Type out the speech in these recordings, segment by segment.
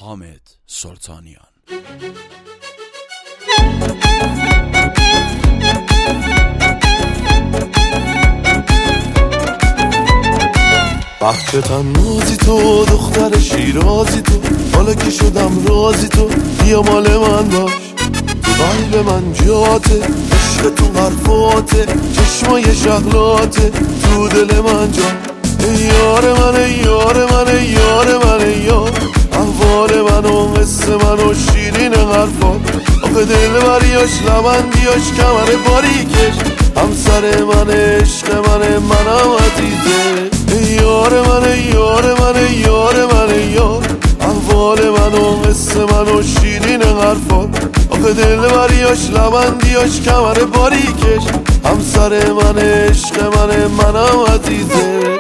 حامد سلطانیان. وقت تنازی تو دختر شیرازی تو، حالا که شدم رازی تو بیا مال من باش. تو قلب من جاته، عشق تو حرفاته، چشمای شغلاته تو دل من جا. ای یار من ای یار من ای یار من ای یار، احوال من و قصه من و شیرین حرفات. آخه دل بریاش لبندیاش کمر باریکش، همسر من عشق منم عزیزه. ای یار من ای یار من ای یار من ای یار، احوال من و قصه من و شیرین حرفات. آخه دل بریاش لبندیاش کمر باریکش، همسر من عشق منم عزیزه.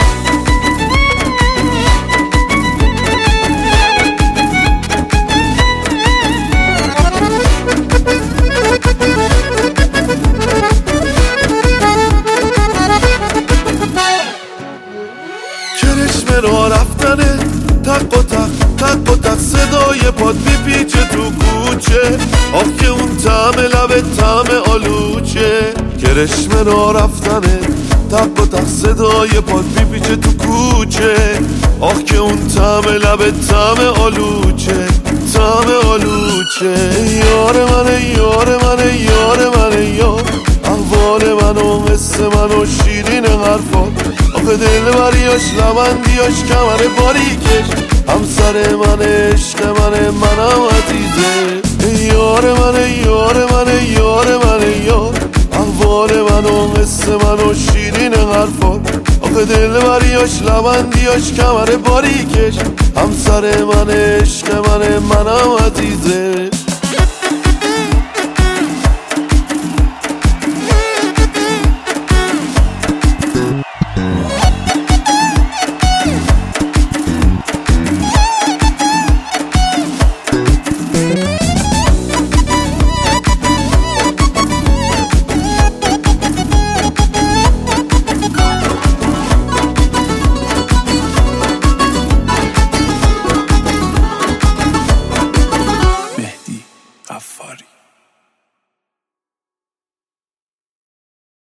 کرشمه را رفتنه، تق و تق تق و تق صدای پاد میپیچه تو کوچه. آخ که اون طعم لبت طعم آلوچه. کرشمه را رفتنه، تق و تق صدای پاد میپیچه تو کوچه. آخ که اون طعم لبت طعم آلوچه طعم آلوچه. یار من یار من یار من یار، احوال من و قصه من و شیرین حرفات. آخه دل بریاش لبندیاش کمر باریکش، همسر من عشق منم عزیزه. ای یار من ای یار من ای یار من یار، احوال من و قصه من و شیرین حرفات. آخه دل بریاش لبندیاش کمر باریکش، همسر من عشق منم عزیزه.